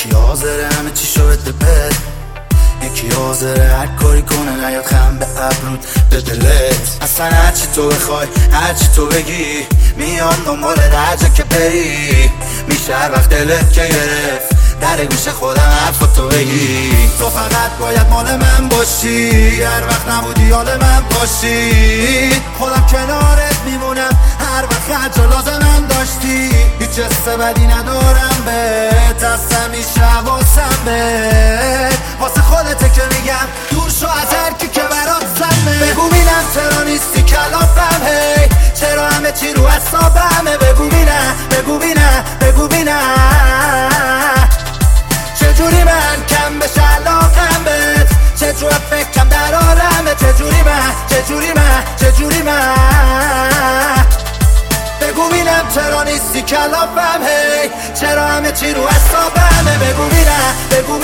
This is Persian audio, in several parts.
یکی حاضره همه چی شو بده بد، یکی حاضره هر کاری کنه نیاد خم به ابرود به دلت. اصلا هرچی تو بخوای هرچی تو بگی میان دنبال درجه که بری، میشه هر وقت دلت که گرفت در گوش خودم حرفاتو بگی. تو فقط باید مال من باشی، هر وقت نبودی حال من باشی، خودم کنارت میمونم هر وقت هر جا لازمم داشتی. هیچ حس بدی ندارم بهت، از همیشه حواسم بهت، واسه خودته که میگم دور شو از هر کی که برات سمه. بگو بینم چرا نیستی کلافم، هی چرا همه چی رو حسابمه. بگو بینم بگو بینم بگو بینم چجوری من کم بشه علاقم بهت، چجوری فکرم در عالمه، چجوری من بگو بینم چرا نیستی کلافم، هی چرا همه چی رو حسابمه. بگو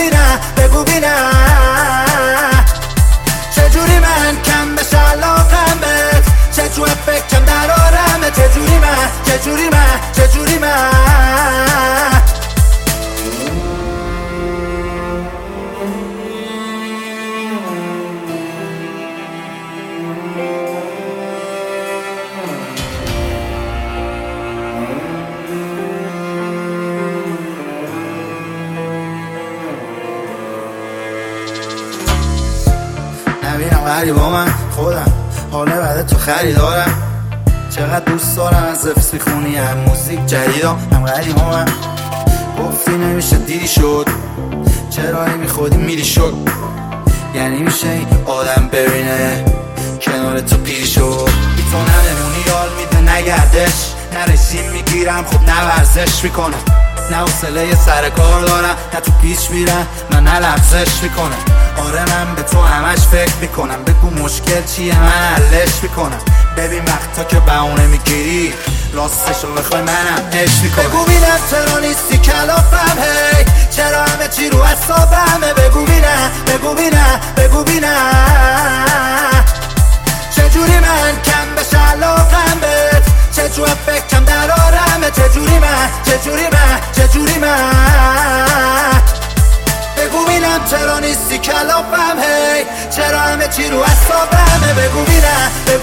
بینم چجوری من کم بشه علاقم بهت، چجوری فکرم در عالمه، چجوری من نبینم غریبا من خودم حاله بعد تو خریدارم، چقدر دوست دارم از زفت میخونی هم موزیک جدیدم هم غریبا من. گفتی نمیشه دیری شد چرا میخودی میری شد، یعنی میشه این آدم ببینه کنار تو پیری شد. بی تو نمونی یال میده نگردش، نه رژیم میگیرم خب نه ورزش میکنم، نه حوصله سر کار دارم نه تو پیش میرم من نه لغزش میکنم. آره من به تو همش فکر میکنم، بگو مشکل چیه من حلش میکنم. ببین وقتا که بهونه میگیری راستشو بخوای منم عشق میکنم. بگو بینم چرا نیستی کلافم، هی چرا همه چی رو حسابمه. بگو بینم چجوری من کم بشه علاقم بهت، چجوری فکرم در عالمه، چجوری من بگو بینم چرا نیستی کلافم، هی چرا همه چی رو حسابمه. بگو بینم